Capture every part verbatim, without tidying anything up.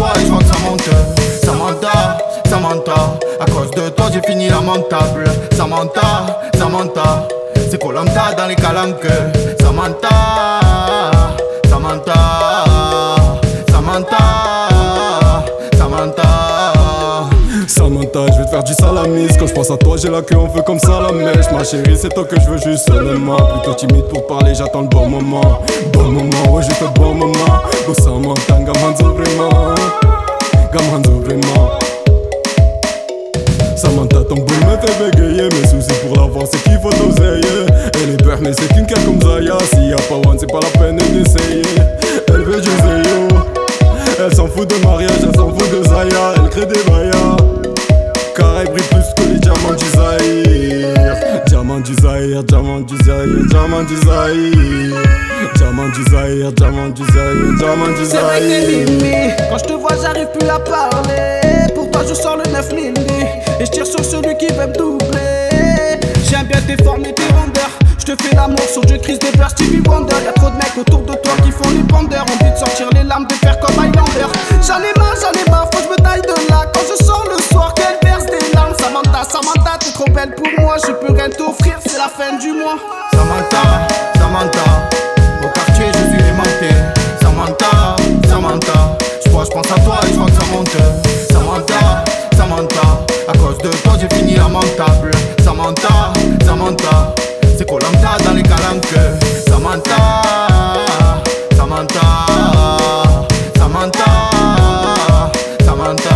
toi et je vois que ça monte. Samantha, Samantha, à cause de toi j'ai fini lamentable. Samantha, Samantha, c'est Koh-Lanta dans les calanques. Samantha, Samantha, Samantha, Samantha. Samantha, je vais te faire du salamis. Quand je pense à toi, j'ai la queue en feu comme ça la mèche. Ma chérie, c'est toi que je veux juste seulement. Plutôt timide pour parler, j'attends le bon moment. Bon moment, ouais, juste le bon moment. Oh Samantha, gamanzo vraiment. Gamanzo vraiment. Samantha, ton boule me fait bégayer. Mes soucis pour l'avoir, c'est qu'il faut d'oseille. Elle est belle, mais c'est qu'une carte comme Zaya. S'il y a pas one, c'est pas la peine d'essayer. Elle veut du Zayo. Elle s'en fout de mariage, elle s'en fout de Zaya. Elle crée des baillas. Car elle brille plus que les diamants du Zaïre. Diamant du Zaïre, diamant du Zaïre, diamant du Zaïre. Diamant du Zaïre, diamant du Zaïre, diamant du C'est vrai que t'es Zaïre. mimi. Quand je te vois j'arrive plus à parler. Pour toi je sors le neuf milli. Et je tire sur celui qui veut me doubler. J'aime bien tes formes et tes rondeurs. Je te fais l'amour sur Dieu Christ de Peur Stevie Wonder. Y'a trop de mecs autour de toi qui font les bandeurs. Envie de sortir les larmes de faire comme Highlander. J'en ai marre, j'en ai marre, faut que je me taille de là. Quand je sors le soir, qu'elle verse des larmes. Samantha, Samantha, t'es trop belle pour moi. Je peux rien t'offrir, c'est la fin du mois. Samantha, Samantha, au quartier je suis aimanté. Samantha, Samantha, je vois, je pense à toi et je vois que ça monte. Samantha, Samantha, à cause de toi j'ai fini lamentable. Samantha, Samantha, c'est Koh-Lanta dans les calanques. Samantha, Samantha, Samantha, Samantha.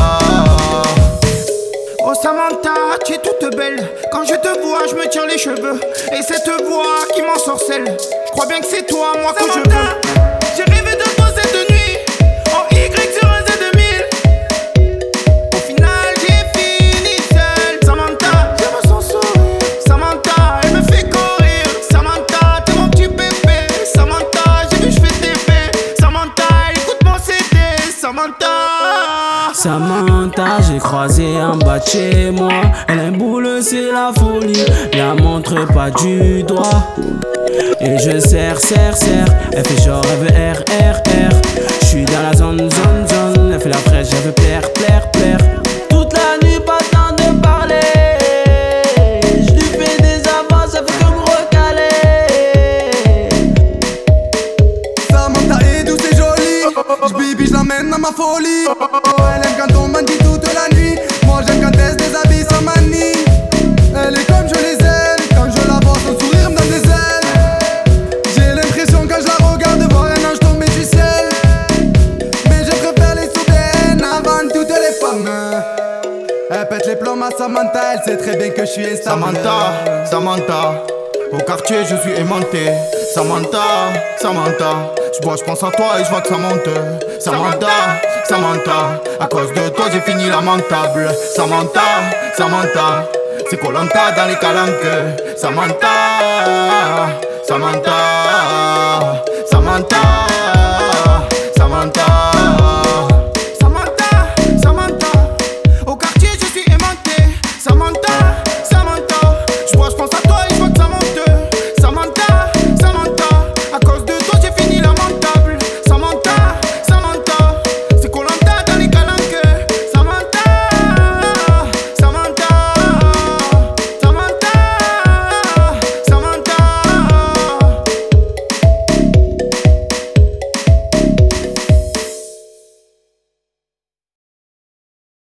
Oh Samantha, tu es toute belle. Quand je te vois, je me tire les cheveux. Et cette voix qui m'ensorcelle. Je crois bien que c'est toi, moi que je veux. J'ai rêvé de toi cette nuit. En Y sur un Z deux mille. Au final, j'ai fini seul. Samantha, j'aime son sourire. Samantha, elle me fait courir. Samantha, t'es mon petit bébé. Samantha, j'ai vu, je fais tes faits. Samantha, écoute mon C D. Samantha. Samantha, j'ai croisé en bas de chez moi. Elle a un boule, c'est la folie. La montre pas du doigt. Et je serre, serre, serre. Elle fait genre, elle veut R, R, R. J'suis dans la zone, zone, zone. Elle fait la fraîche, elle veut plaire, plaire, plaire. Toute la nuit, pas le temps de parler. J'lui fais des avances, elle fait que me recaler. Samantha est douce et jolie. J'bibi, j'l'amène à ma folie. Elle aime quand on manie toute la nuit. Moi j'aime quand elle se déshabille sans manie. Elle est comme je les aime. Quand je la vois, son sourire me donne des ailes. J'ai l'impression quand je la regarde de voir un ange tomber du ciel. Mais je préfère les soudaines avant toutes les femmes. Elle pète les plombs à Samantha. Elle sait très bien que je suis instable. Samantha, Samantha, au quartier je suis aimanté. Samantha, Samantha, je vois, je pense à toi et je vois que ça monte. Samantha, Samantha, à cause de toi j'ai fini lamentable. Samantha, Samantha, c'est Koh-Lanta dans les calanques. Samantha, Samantha, Samantha, Samantha.